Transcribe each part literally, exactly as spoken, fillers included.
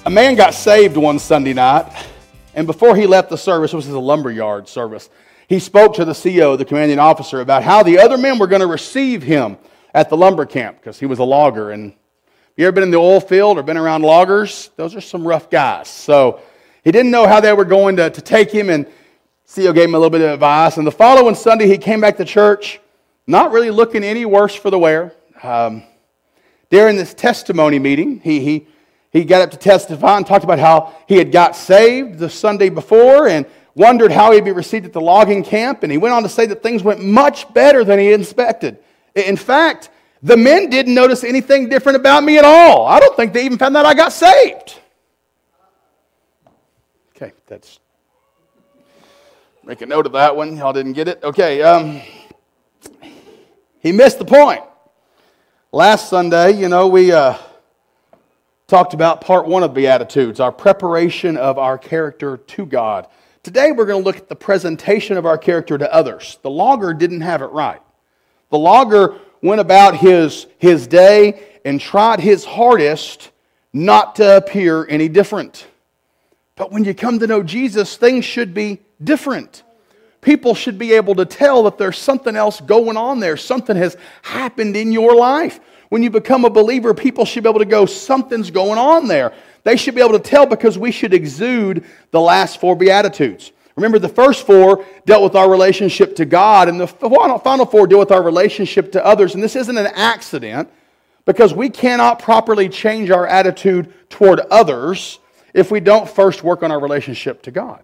A man got saved one Sunday night, and before he left the service, it was a lumberyard service, he spoke to the C O, the commanding officer, about how the other men were going to receive him at the lumber camp, because he was a logger. And you ever been in the oil field or been around loggers? Those are some rough guys. So he didn't know how they were going to, to take him, and C O gave him a little bit of advice. And the following Sunday, he came back to church, not really looking any worse for the wear. Um, during this testimony meeting, he he he got up to testify and talked about how he had got saved the Sunday before and wondered how he'd be received at the logging camp. And he went on to say that things went much better than he expected. In fact, the men didn't notice anything different about me at all. I don't think they even found out I got saved. Okay, that's... Make a note of that one. Y'all didn't get it? Okay, um... he missed the point. Last Sunday, you know, we uh, talked about part one of Beatitudes, our preparation of our character to God. Today we're going to look at the presentation of our character to others. The logger didn't have it right. The logger went about his, his day and tried his hardest not to appear any different. But when you come to know Jesus, things should be different. People should be able to tell that there's something else going on there. Something has happened in your life. When you become a believer, people should be able to go, something's going on there. They should be able to tell, because we should exude the last four Beatitudes. Remember, the first four dealt with our relationship to God, and the final four deal with our relationship to others. And this isn't an accident, because we cannot properly change our attitude toward others if we don't first work on our relationship to God.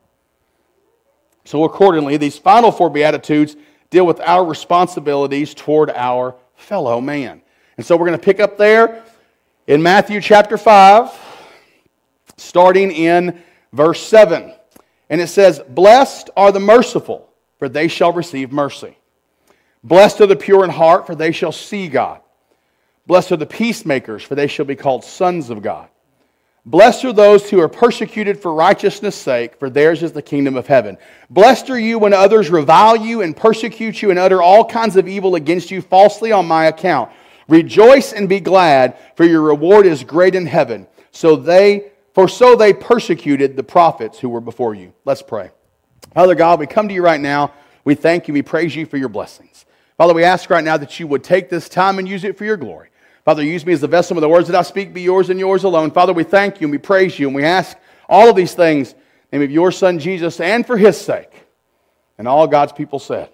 So accordingly, these final four Beatitudes deal with our responsibilities toward our fellow man. And so we're going to pick up there in Matthew chapter five, starting in verse seven. And it says, "Blessed are the merciful, for they shall receive mercy. Blessed are the pure in heart, for they shall see God. Blessed are the peacemakers, for they shall be called sons of God. Blessed are those who are persecuted for righteousness' sake, for theirs is the kingdom of heaven. Blessed are you when others revile you and persecute you and utter all kinds of evil against you falsely on my account. Rejoice and be glad, for your reward is great in heaven. So they, for so they persecuted the prophets who were before you." Let's pray. Father God, we come to you right now. We thank you. We praise you for your blessings. Father, we ask right now that you would take this time and use it for your glory. Father, use me as the vessel, with the words that I speak be yours and yours alone. Father, we thank you and we praise you, and we ask all of these things in the name of your Son Jesus and for his sake. And all God's people said.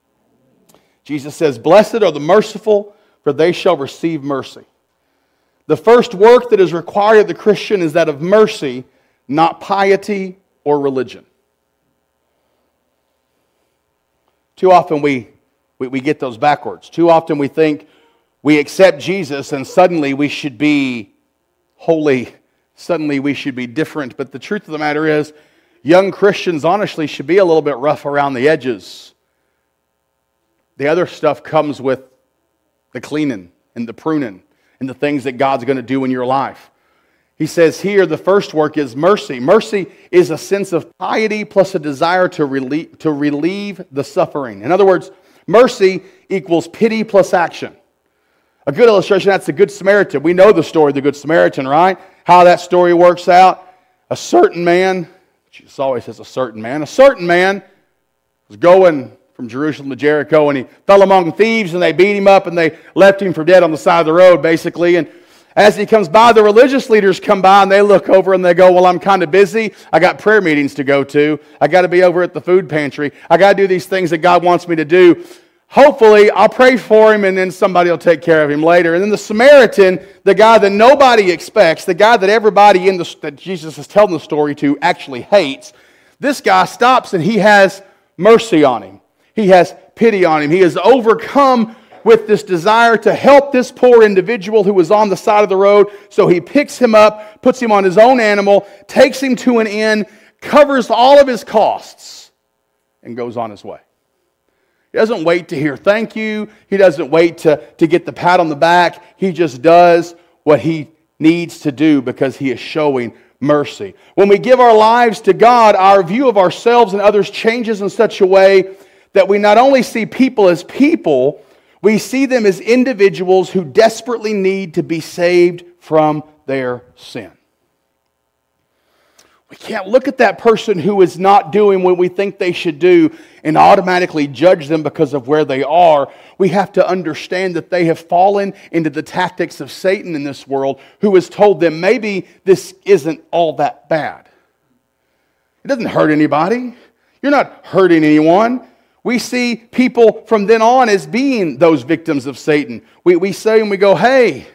Jesus says, "Blessed are the merciful, for they shall receive mercy." The first work that is required of the Christian is that of mercy, not piety or religion. Too often we, we, we get those backwards. Too often we think we accept Jesus and suddenly we should be holy. Suddenly we should be different. But the truth of the matter is, young Christians honestly should be a little bit rough around the edges. The other stuff comes with the cleaning and the pruning and the things that God's going to do in your life. He says here the first work is mercy. Mercy is a sense of piety plus a desire to relieve, to relieve the suffering. In other words, mercy equals pity plus action. A good illustration, that's the Good Samaritan. We know the story of the Good Samaritan, right? How that story works out. A certain man, Jesus always says a certain man, a certain man was going from Jerusalem to Jericho, and he fell among thieves, and they beat him up, and they left him for dead on the side of the road, basically. And as he comes by, the religious leaders come by, and they look over, and they go, "Well, I'm kind of busy. I got prayer meetings to go to. I got to be over at the food pantry. I got to do these things that God wants me to do. Hopefully, I'll pray for him, and then somebody will take care of him later." And then the Samaritan, the guy that nobody expects, the guy that everybody in the, that Jesus is telling the story to actually hates, this guy stops and he has mercy on him. He has pity on him. He is overcome with this desire to help this poor individual who was on the side of the road. So he picks him up, puts him on his own animal, takes him to an inn, covers all of his costs, and goes on his way. He doesn't wait to hear thank you. He doesn't wait to, to get the pat on the back. He just does what he needs to do because he is showing mercy. When we give our lives to God, our view of ourselves and others changes in such a way that we not only see people as people, we see them as individuals who desperately need to be saved from their sin. We can't look at that person who is not doing what we think they should do and automatically judge them because of where they are. We have to understand that they have fallen into the tactics of Satan in this world, who has told them maybe this isn't all that bad. It doesn't hurt anybody. You're not hurting anyone. We see people from then on as being those victims of Satan. We, we say and we go, hey,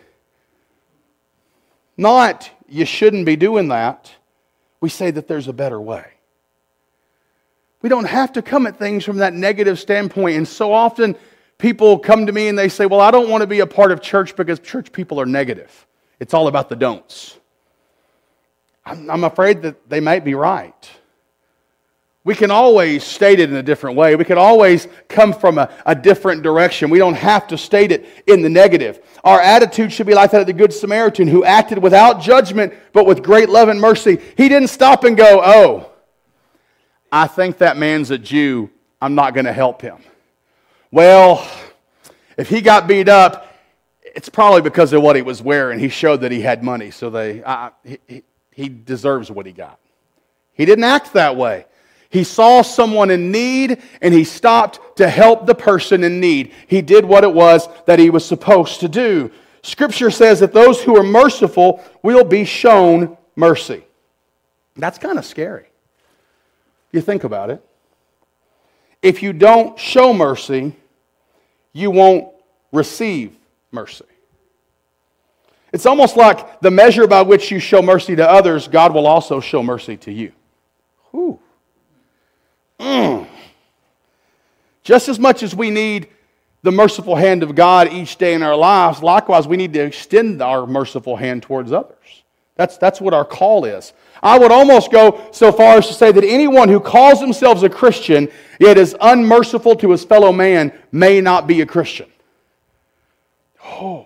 not you shouldn't be doing that. We say that there's a better way. We don't have to come at things from that negative standpoint. And so often people come to me and they say, well, I don't want to be a part of church because church people are negative. It's all about the don'ts. I'm, I'm afraid that they might be right. We can always state it in a different way. We can always come from a, a different direction. We don't have to state it in the negative. Our attitude should be like that of the Good Samaritan, who acted without judgment but with great love and mercy. He didn't stop and go, oh, I think that man's a Jew. I'm not going to help him. Well, if he got beat up, it's probably because of what he was wearing. He showed that he had money, so they uh, he, he deserves what he got. He didn't act that way. He saw someone in need, and he stopped to help the person in need. He did what it was that he was supposed to do. Scripture says that those who are merciful will be shown mercy. That's kind of scary. You think about it. If you don't show mercy, you won't receive mercy. It's almost like the measure by which you show mercy to others, God will also show mercy to you. Whew. Mm. Just as much as we need the merciful hand of God each day in our lives, likewise we need to extend our merciful hand towards others. That's, that's what our call is. I would almost go so far as to say that anyone who calls themselves a Christian yet is unmerciful to his fellow man may not be a Christian. Oh,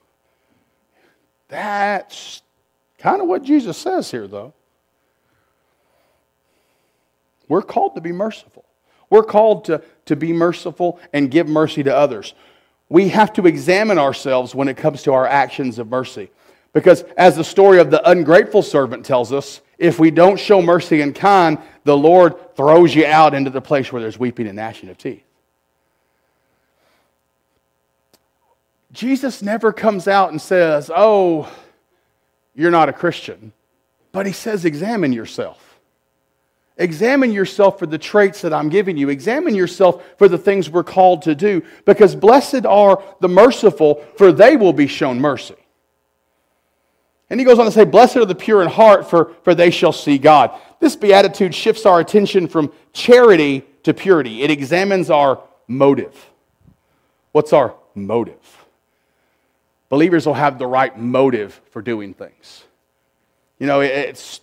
that's kind of what Jesus says here, though. We're called to be merciful. We're called to, to be merciful and give mercy to others. We have to examine ourselves when it comes to our actions of mercy. Because as the story of the ungrateful servant tells us, if we don't show mercy and kind, the Lord throws you out into the place where there's weeping and gnashing of teeth. Jesus never comes out and says, oh, you're not a Christian. But he says, examine yourself. Examine yourself for the traits that I'm giving you. Examine yourself for the things we're called to do. Because blessed are the merciful, for they will be shown mercy. And he goes on to say, blessed are the pure in heart, for, for they shall see God. This beatitude shifts our attention from charity to purity. It examines our motive. What's our motive? Believers will have the right motive for doing things. You know, it's...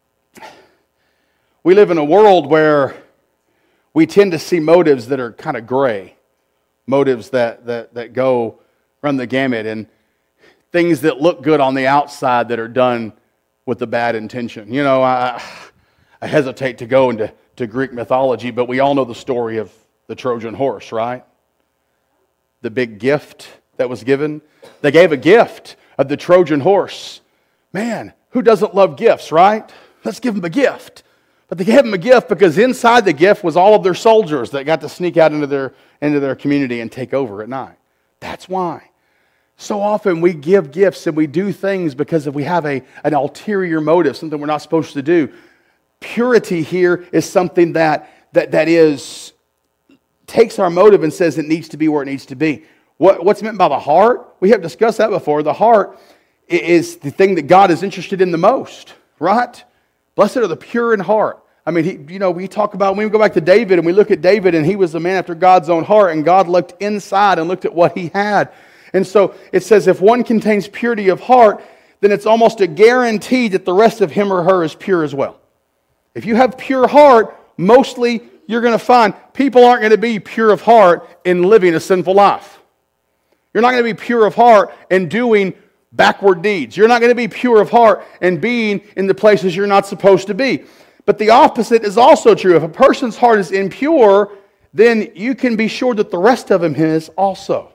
We live in a world where we tend to see motives that are kind of gray. Motives that, that, that go, run the gamut, and things that look good on the outside that are done with a bad intention. You know, I, I hesitate to go into to Greek mythology, but we all know the story of the Trojan horse, right? The big gift that was given. They gave a gift of the Trojan horse. Man, who doesn't love gifts, right? Let's give them a gift. But they gave them a gift because inside the gift was all of their soldiers that got to sneak out into their, into their community and take over at night. That's why. So often we give gifts and we do things because if we have a, an ulterior motive, something we're not supposed to do. Purity here is something that, that, that is, takes our motive and says it needs to be where it needs to be. What, what's meant by the heart? We have discussed that before. The heart is the thing that God is interested in the most, right? Blessed are the pure in heart. I mean, he, you know, we talk about, when we go back to David and we look at David and he was a man after God's own heart and God looked inside and looked at what he had. And so it says if one contains purity of heart, then it's almost a guarantee that the rest of him or her is pure as well. If you have pure heart, mostly you're going to find people aren't going to be pure of heart in living a sinful life. You're not going to be pure of heart in doing backward deeds. You're not going to be pure of heart and being in the places you're not supposed to be. But the opposite is also true. If a person's heart is impure, then you can be sure that the rest of him is also.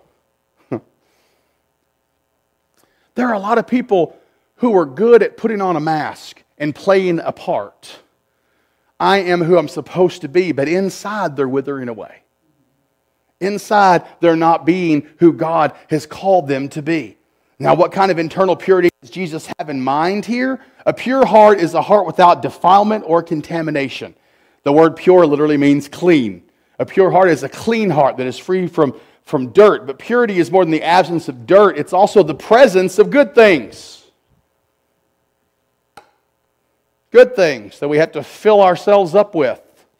There are a lot of people who are good at putting on a mask and playing a part. I am who I'm supposed to be, but inside they're withering away. Inside, they're not being who God has called them to be. Now, what kind of internal purity does Jesus have in mind here? A pure heart is a heart without defilement or contamination. The word pure literally means clean. A pure heart is a clean heart that is free from, from dirt. But purity is more than the absence of dirt. It's also the presence of good things. Good things that we have to fill ourselves up with.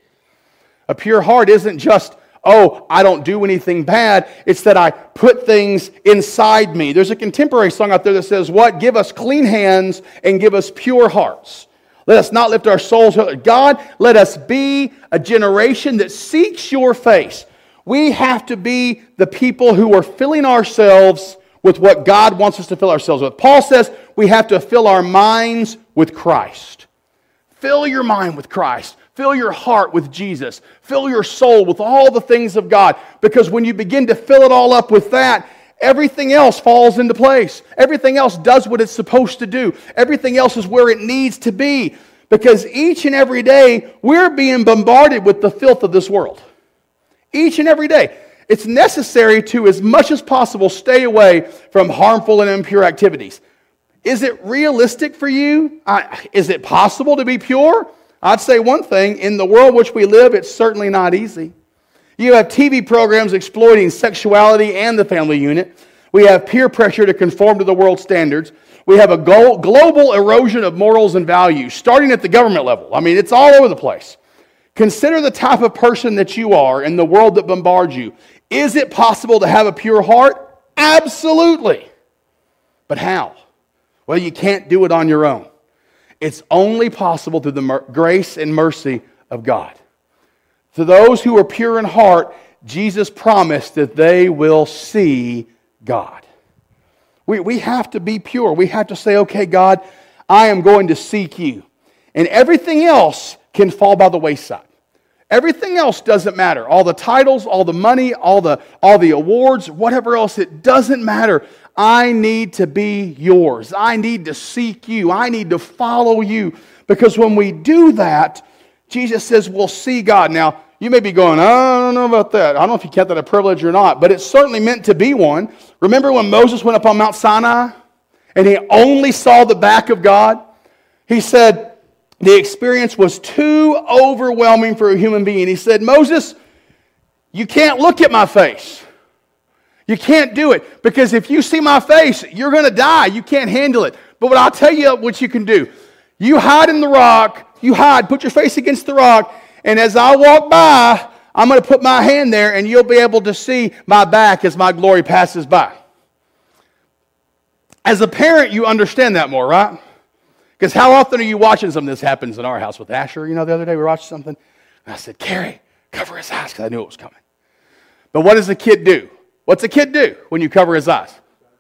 A pure heart isn't just, oh, I don't do anything bad. It's that I put things inside me. There's a contemporary song out there that says, what? Give us clean hands and give us pure hearts. Let us not lift our souls. God, let us be a generation that seeks your face. We have to be the people who are filling ourselves with what God wants us to fill ourselves with. Paul says we have to fill our minds with Christ. Fill your mind with Christ. Fill your heart with Jesus. Fill your soul with all the things of God. Because when you begin to fill it all up with that, everything else falls into place. Everything else does what it's supposed to do. Everything else is where it needs to be. Because each and every day, we're being bombarded with the filth of this world. Each and every day. It's necessary to, as much as possible, stay away from harmful and impure activities. Is it realistic for you? Uh, is it possible to be pure? I'd say one thing, in the world in which we live, it's certainly not easy. You have T V programs exploiting sexuality and the family unit. We have peer pressure to conform to the world standards. We have a go- global erosion of morals and values, starting at the government level. I mean, it's all over the place. Consider the type of person that you are in the world that bombards you. Is it possible to have a pure heart? Absolutely. But how? Well, you can't do it on your own. It's only possible through the mer- grace and mercy of God. To those who are pure in heart, Jesus promised that they will see God. We, we have to be pure. We have to say, okay, God, I am going to seek you. And everything else can fall by the wayside. Everything else doesn't matter. All the titles, all the money, all the, all the awards, whatever else, it doesn't matter. I need to be yours. I need to seek you. I need to follow you. Because when we do that, Jesus says we'll see God. Now, you may be going, I don't know about that. I don't know if you count that a privilege or not, but it's certainly meant to be one. Remember when Moses went up on Mount Sinai and he only saw the back of God? He said the experience was too overwhelming for a human being. He said, Moses, you can't look at my face. You can't do it, because if you see my face, you're going to die. You can't handle it. But what I'll tell you what you can do. You hide in the rock. You hide. Put your face against the rock. And as I walk by, I'm going to put my hand there, and you'll be able to see my back as my glory passes by. As a parent, you understand that more, right? Because how often are you watching something? This happens in our house with Asher. You know, the other day we were watching something. And I said, Carrie, cover his eyes, because I knew it was coming. But what does the kid do? What's a kid do when you cover his eyes?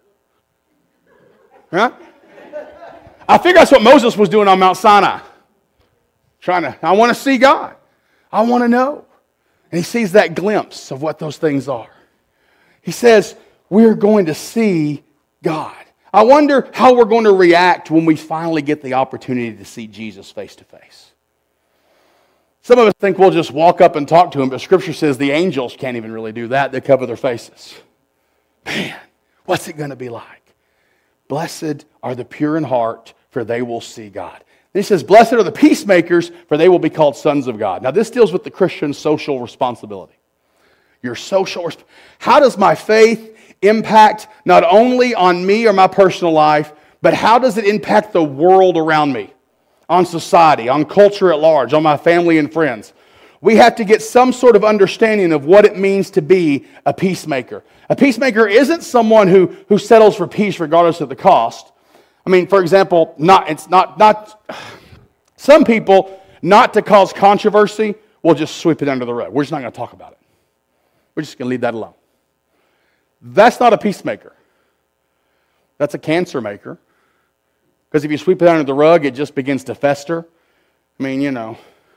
Right? I figure that's what Moses was doing on Mount Sinai. Trying to, I want to see God. I want to know. And he sees that glimpse of what those things are. He says, we're going to see God. I wonder how we're going to react when we finally get the opportunity to see Jesus face to face. Some of us think we'll just walk up and talk to him, but Scripture says the angels can't even really do that. They cover their faces. Man, what's it going to be like? Blessed are the pure in heart, for they will see God. Then he says, blessed are the peacemakers, for they will be called sons of God. Now this deals with the Christian social responsibility. Your social resp- How does my faith impact not only on me or my personal life, but how does it impact the world around me? On society, on culture at large, on my family and friends. We have to get some sort of understanding of what it means to be a peacemaker. A peacemaker isn't someone who, who settles for peace regardless of the cost. I mean, for example, not it's not not some people, not to cause controversy, will just sweep it under the rug. We're just not going to talk about it. We're just going to leave that alone. That's not a peacemaker. That's a cancer maker. Because if you sweep it under the rug, it just begins to fester. I mean, you know.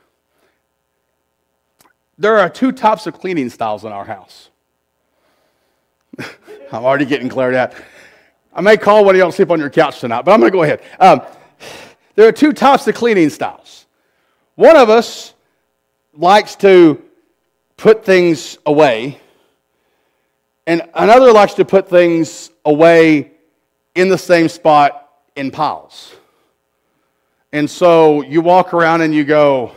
There are two types of cleaning styles in our house. I'm already getting glared at. I may call one of y'all to sleep on your couch tonight, but I'm going to go ahead. Um, there are two types of cleaning styles. One of us likes to put things away, and another likes to put things away in the same spot in piles. And so you walk around and you go,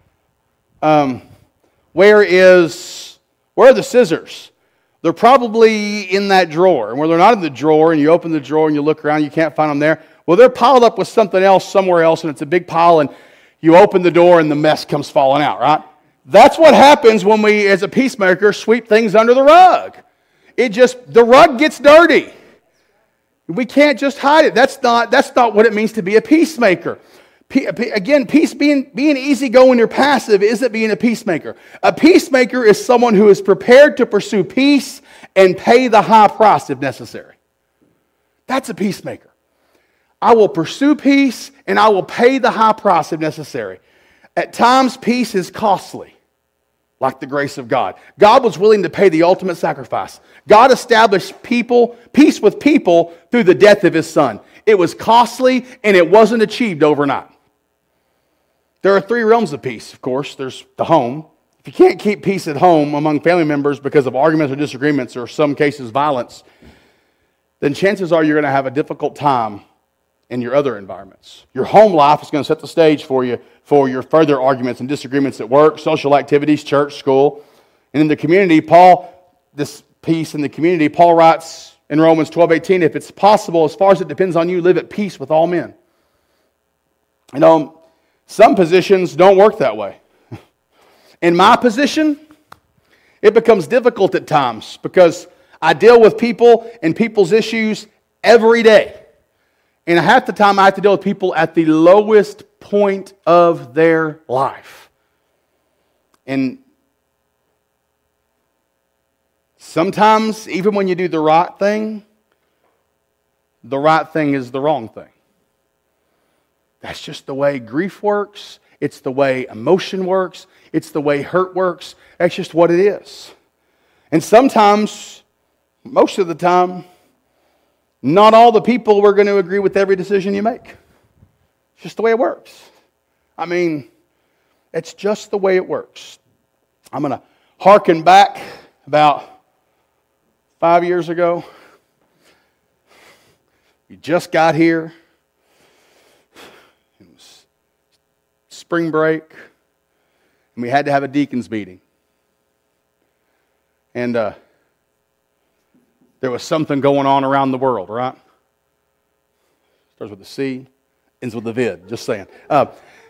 um, where is, where are the scissors? They're probably in that drawer. And when they're not in the drawer and you open the drawer and you look around, you can't find them there. Well, they're piled up with something else somewhere else, and it's a big pile, and you open the door and the mess comes falling out, right? That's what happens when we, as a peacemaker, sweep things under the rug. It just, the rug gets dirty. We can't just hide it. That's not, that's not what it means to be a peacemaker. Again, peace being, being easygoing or passive isn't being a peacemaker. A peacemaker is someone who is prepared to pursue peace and pay the high price if necessary. That's a peacemaker. I will pursue peace and I will pay the high price if necessary. At times, peace is costly, like the grace of God. God was willing to pay the ultimate sacrifice. God established people, peace with people through the death of His Son. It was costly and it wasn't achieved overnight. There are three realms of peace, of course. There's the home. If you can't keep peace at home among family members because of arguments or disagreements or some cases violence, then chances are you're going to have a difficult time in your other environments. Your home life is going to set the stage for you for your further arguments and disagreements at work, social activities, church, school. And in the community, Paul, this peace in the community, Paul writes in Romans twelve eighteen, if it's possible, as far as it depends on you, live at peace with all men. You know, some positions don't work that way. In my position, it becomes difficult at times because I deal with people and people's issues every day. And half the time I have to deal with people at the lowest point of their life. And sometimes, even when you do the right thing, the right thing is the wrong thing. That's just the way grief works. It's the way emotion works. It's the way hurt works. That's just what it is. And sometimes, most of the time, not all the people are going to agree with every decision you make. It's just the way it works. I mean, it's just the way it works. I'm going to hearken back about five years ago. We just got here. It was spring break. And we had to have a deacons meeting. And uh, there was something going on around the world, right? Starts with a C, ends with a vid, just saying. Uh,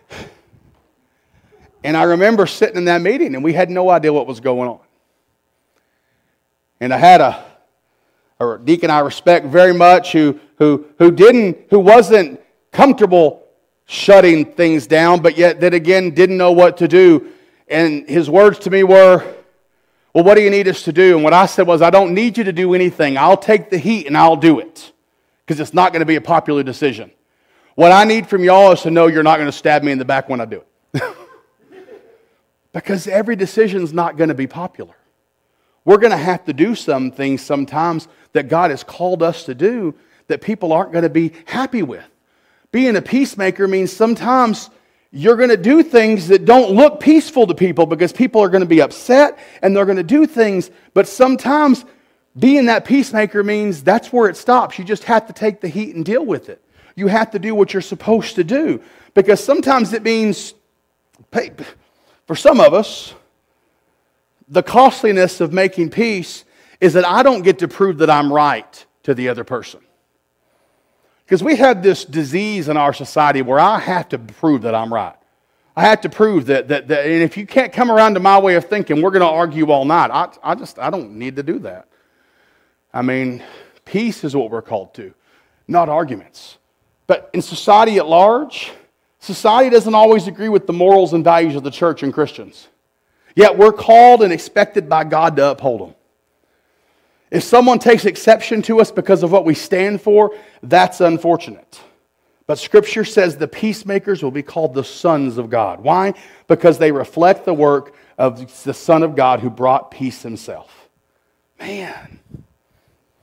and I remember sitting in that meeting, and we had no idea what was going on. And I had a, a deacon I respect very much who, who, who didn't, who wasn't comfortable shutting things down, but yet that again didn't know what to do. And his words to me were, well, what do you need us to do? And what I said was, I don't need you to do anything. I'll take the heat and I'll do it. Because it's not going to be a popular decision. What I need from y'all is to know you're not going to stab me in the back when I do it. Because every decision is not going to be popular. We're going to have to do some things sometimes that God has called us to do that people aren't going to be happy with. Being a peacemaker means sometimes you're going to do things that don't look peaceful to people because people are going to be upset and they're going to do things. But sometimes being that peacemaker means that's where it stops. You just have to take the heat and deal with it. You have to do what you're supposed to do. Because sometimes it means, for some of us, the costliness of making peace is that I don't get to prove that I'm right to the other person. Because we have this disease in our society where I have to prove that I'm right. I have to prove that, that, that and if you can't come around to my way of thinking, we're going to argue all night. I, I just, I don't need to do that. I mean, peace is what we're called to, not arguments. But in society at large, society doesn't always agree with the morals and values of the church and Christians. Yet we're called and expected by God to uphold them. If someone takes exception to us because of what we stand for, that's unfortunate. But Scripture says the peacemakers will be called the sons of God. Why? Because they reflect the work of the Son of God who brought peace Himself. Man.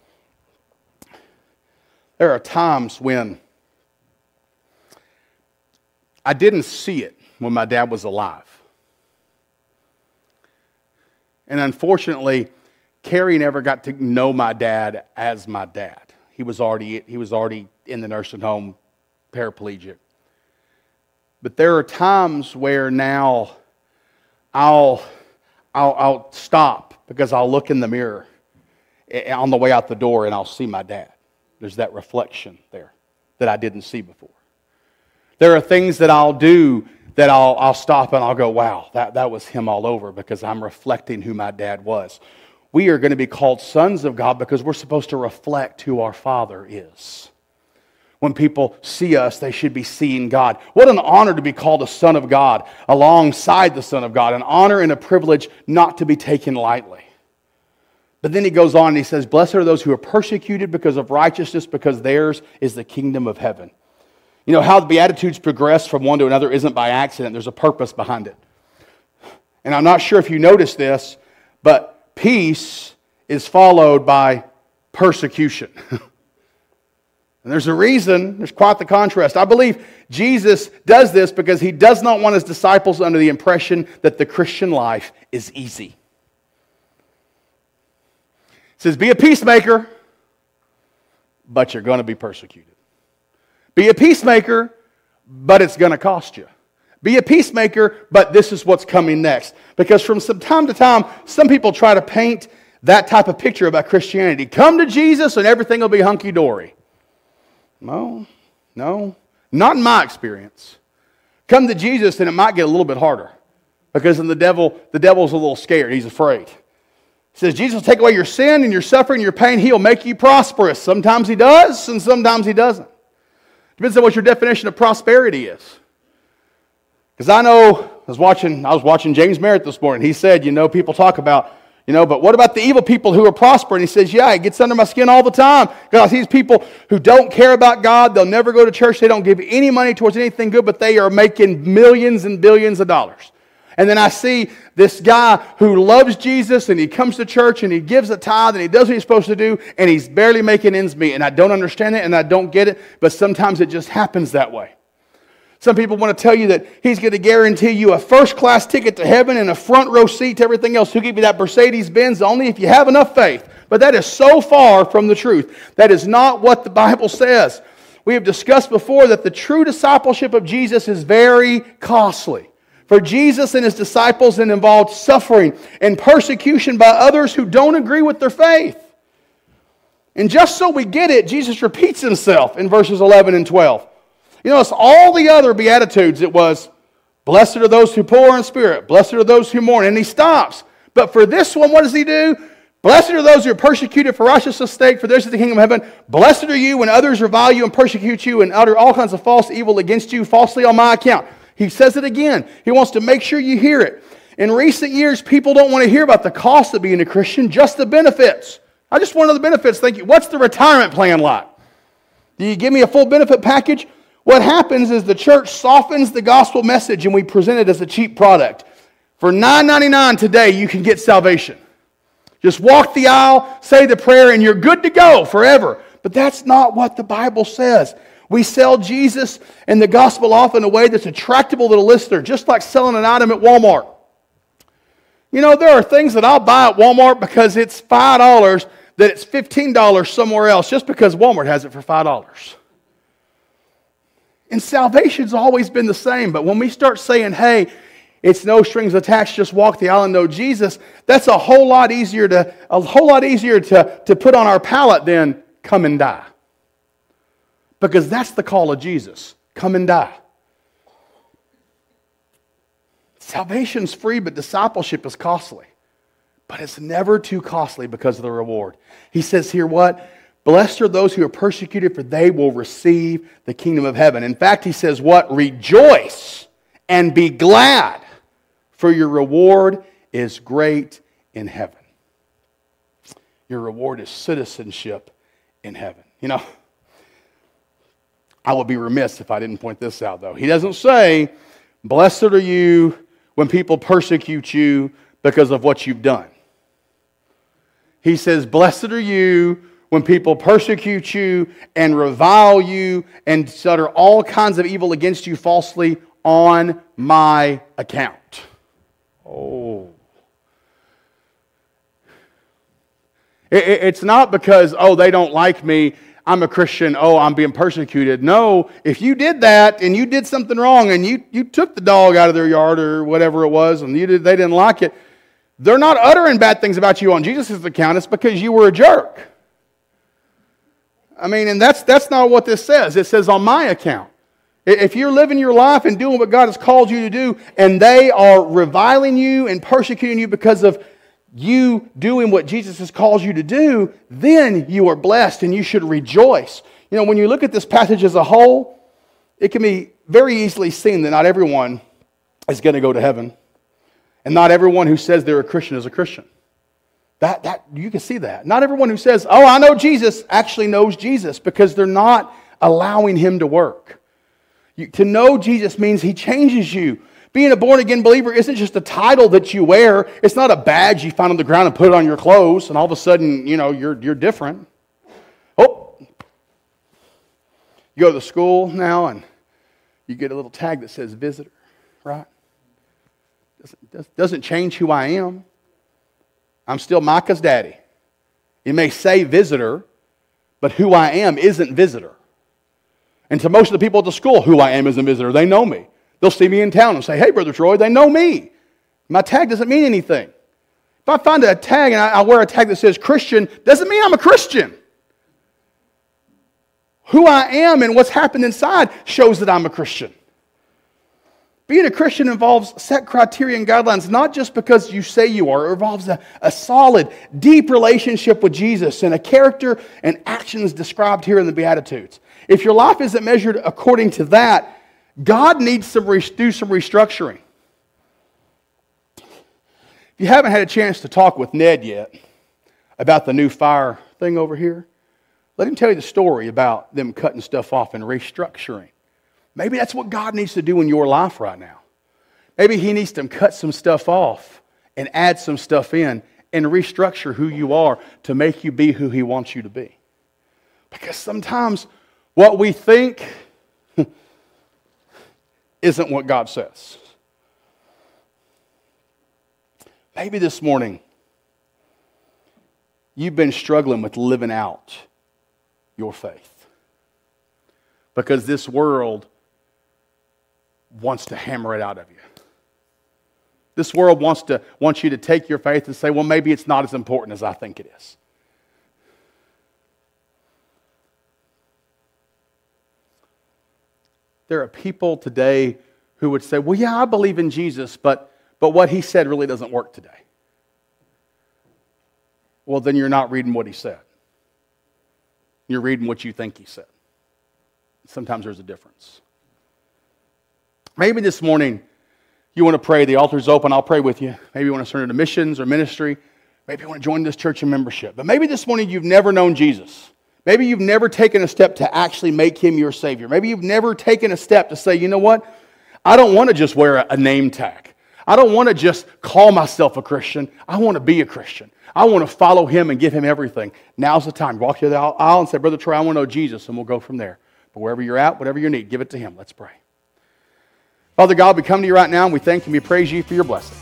There are times when I didn't see it when my dad was alive. And unfortunately, Carrie never got to know my dad as my dad. He was already, he was already in the nursing home, paraplegic. But there are times where now I'll, I'll, I'll stop because I'll look in the mirror on the way out the door and I'll see my dad. There's that reflection there that I didn't see before. There are things that I'll do that I'll, I'll stop and I'll go, wow, that, that was him all over, because I'm reflecting who my dad was. We are going to be called sons of God because we're supposed to reflect who our Father is. When people see us, they should be seeing God. What an honor to be called a son of God alongside the Son of God. An honor and a privilege not to be taken lightly. But then he goes on and he says, blessed are those who are persecuted because of righteousness, because theirs is the kingdom of heaven. You know, how the Beatitudes progress from one to another isn't by accident. There's a purpose behind it. And I'm not sure if you noticed this, but peace is followed by persecution. And there's a reason, there's quite the contrast. I believe Jesus does this because he does not want his disciples under the impression that the Christian life is easy. He says, be a peacemaker, but you're going to be persecuted. Be a peacemaker, but it's going to cost you. Be a peacemaker, but this is what's coming next. Because from some time to time, some people try to paint that type of picture about Christianity. Come to Jesus and everything will be hunky-dory. No, no, not in my experience. Come to Jesus and it might get a little bit harder. Because then the devil, the devil's a little scared. He's afraid. He says, Jesus will take away your sin and your suffering and your pain. He'll make you prosperous. Sometimes he does and sometimes he doesn't. Depends on what your definition of prosperity is. Because I know, I was watching, I was watching James Merritt this morning. He said, you know, people talk about, you know, but what about the evil people who are prospering? He says, yeah, it gets under my skin all the time. God sees people who don't care about God. They'll never go to church. They don't give any money towards anything good, but they are making millions and billions of dollars. And then I see this guy who loves Jesus and he comes to church and he gives a tithe and he does what he's supposed to do and he's barely making ends meet. And I don't understand it and I don't get it, but sometimes it just happens that way. Some people want to tell you that he's going to guarantee you a first-class ticket to heaven and a front row seat to everything else. He'll give you that Mercedes-Benz only if you have enough faith. But that is so far from the truth. That is not what the Bible says. We have discussed before that the true discipleship of Jesus is very costly. For Jesus and his disciples, it involved suffering and persecution by others who don't agree with their faith. And just so we get it, Jesus repeats himself in verses eleven and twelve. You notice all the other Beatitudes, it was, blessed are those who poor in spirit, blessed are those who mourn, and he stops. But for this one, what does he do? Blessed are those who are persecuted for righteousness' sake, for theirs is the kingdom of heaven. Blessed are you when others revile you and persecute you and utter all kinds of false evil against you falsely on my account. He says it again. He wants to make sure you hear it. In recent years, people don't want to hear about the cost of being a Christian, just the benefits. I just want to know the benefits. Thank you. What's the retirement plan like? Do you give me a full benefit package? What happens is the church softens the gospel message and we present it as a cheap product. For nine ninety-nine today, you can get salvation. Just walk the aisle, say the prayer, and you're good to go forever. But that's not what the Bible says. We sell Jesus and the gospel off in a way that's attractable to the listener, just like selling an item at Walmart. You know, there are things that I'll buy at Walmart because it's five dollars, that it's fifteen dollars somewhere else, just because Walmart has it for five dollars. And salvation's always been the same, but when we start saying, hey, it's no strings attached, just walk the aisle and know Jesus, that's a whole lot easier to a whole lot easier to, to put on our palate than come and die. Because that's the call of Jesus. Come and die. Salvation's free, but discipleship is costly. But it's never too costly because of the reward. He says here what? Blessed are those who are persecuted, for they will receive the kingdom of heaven. In fact, he says what? Rejoice and be glad, for your reward is great in heaven. Your reward is citizenship in heaven. You know, I would be remiss if I didn't point this out, though. He doesn't say, blessed are you when people persecute you because of what you've done. He says, blessed are you when people persecute you and revile you and utter all kinds of evil against you falsely on my account. Oh. It, it, it's not because, oh, they don't like me, I'm a Christian, oh, I'm being persecuted. No, if you did that and you did something wrong and you, you took the dog out of their yard or whatever it was and you did, they didn't like it, they're not uttering bad things about you on Jesus' account. It's because you were a jerk. I mean, and that's that's not what this says. It says on my account. If you're living your life and doing what God has called you to do and they are reviling you and persecuting you because of you doing what Jesus has called you to do, then you are blessed and you should rejoice. You know, when you look at this passage as a whole, it can be very easily seen that not everyone is going to go to heaven. And not everyone who says they're a Christian is a Christian. That, that, you can see that. Not everyone who says, oh, I know Jesus, actually knows Jesus because they're not allowing Him to work. You, to know Jesus means He changes you. Being a born-again believer isn't just a title that you wear. It's not a badge you find on the ground and put it on your clothes, and all of a sudden, you know, you're, you're different. Oh, you go to the school now, and you get a little tag that says visitor, right? Doesn't, doesn't change who I am. I'm still Micah's daddy. It may say visitor, but who I am isn't visitor. And to most of the people at the school, who I am isn't visitor. They know me. They'll see me in town and say, hey, Brother Troy, they know me. My tag doesn't mean anything. If I find a tag and I, I wear a tag that says Christian, doesn't mean I'm a Christian. Who I am and what's happened inside shows that I'm a Christian. Being a Christian involves set criteria and guidelines, not just because you say you are. It involves a, a solid, deep relationship with Jesus and a character and actions described here in the Beatitudes. If your life isn't measured according to that, God needs to do some restructuring. If you haven't had a chance to talk with Ned yet about the new fire thing over here, let him tell you the story about them cutting stuff off and restructuring. Maybe that's what God needs to do in your life right now. Maybe He needs to cut some stuff off and add some stuff in and restructure who you are to make you be who He wants you to be. Because sometimes what we think isn't what God says. Maybe this morning you've been struggling with living out your faith because this world wants to hammer it out of you. This world wants to wants you to take your faith and say, well, maybe it's not as important as I think it is. There are people today who would say, well, yeah, I believe in Jesus, but, but what He said really doesn't work today. Well, then you're not reading what He said. You're reading what you think He said. Sometimes there's a difference. Maybe this morning you want to pray. The altar's open. I'll pray with you. Maybe you want to turn to missions or ministry. Maybe you want to join this church in membership. But maybe this morning you've never known Jesus. Maybe you've never taken a step to actually make Him your Savior. Maybe you've never taken a step to say, you know what? I don't want to just wear a name tag. I don't want to just call myself a Christian. I want to be a Christian. I want to follow Him and give Him everything. Now's the time. Walk through the aisle and say, Brother Troy, I want to know Jesus, and we'll go from there. But wherever you're at, whatever you need, give it to Him. Let's pray. Father God, we come to you right now and we thank you and we praise you for your blessing.